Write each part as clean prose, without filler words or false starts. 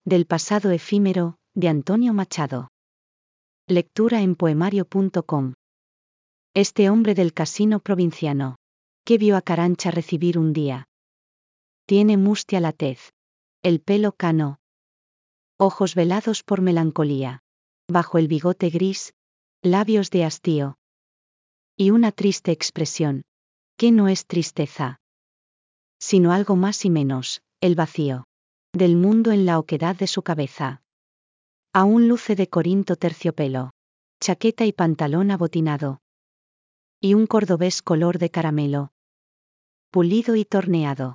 Del pasado efímero, de Antonio Machado. Lectura en poemario.com. Este hombre del casino provinciano, que vio a Carancha recibir un día. Tiene mustia la tez. El pelo cano. Ojos velados por melancolía. Bajo el bigote gris, labios de hastío. Y una triste expresión, que no es tristeza, sino algo más y menos, el vacío del mundo en la oquedad de su cabeza. Aún luce de Corinto terciopelo, chaqueta y pantalón abotinado. Y un cordobés color de caramelo, pulido y torneado.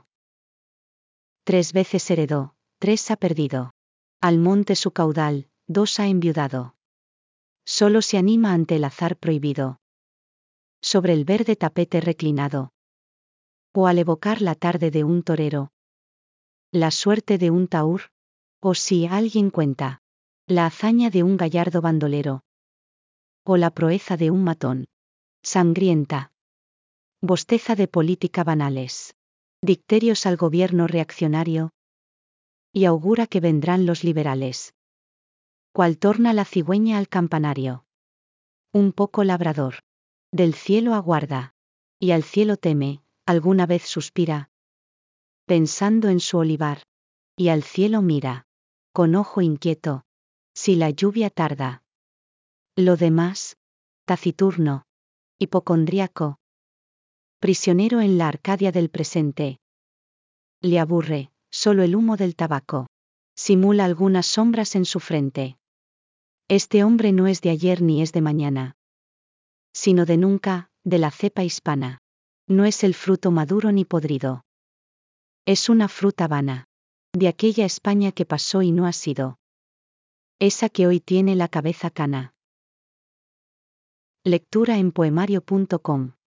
3 veces heredó, 3 ha perdido. Al monte su caudal, 2 ha enviudado. Solo se anima ante el azar prohibido. Sobre el verde tapete reclinado. O al evocar la tarde de un torero. La suerte de un taur. O si alguien cuenta. La hazaña de un gallardo bandolero. O la proeza de un matón. Sangrienta. Bosteza de política banales. Dicterios al gobierno reaccionario. Y augura que vendrán los liberales. Cual torna la cigüeña al campanario. Un poco labrador. Del cielo aguarda. Y al cielo teme, alguna vez suspira. Pensando en su olivar. Y al cielo mira. Con ojo inquieto. Si la lluvia tarda. Lo demás. Taciturno. Hipocondríaco. Prisionero en la Arcadia del presente. Le aburre, solo el humo del tabaco. Simula algunas sombras en su frente. Este hombre no es de ayer ni es de mañana. Sino de nunca, de la cepa hispana. No es el fruto maduro ni podrido. Es una fruta vana. De aquella España que pasó y no ha sido. Esa que hoy tiene la cabeza cana. Lectura en poemario.com.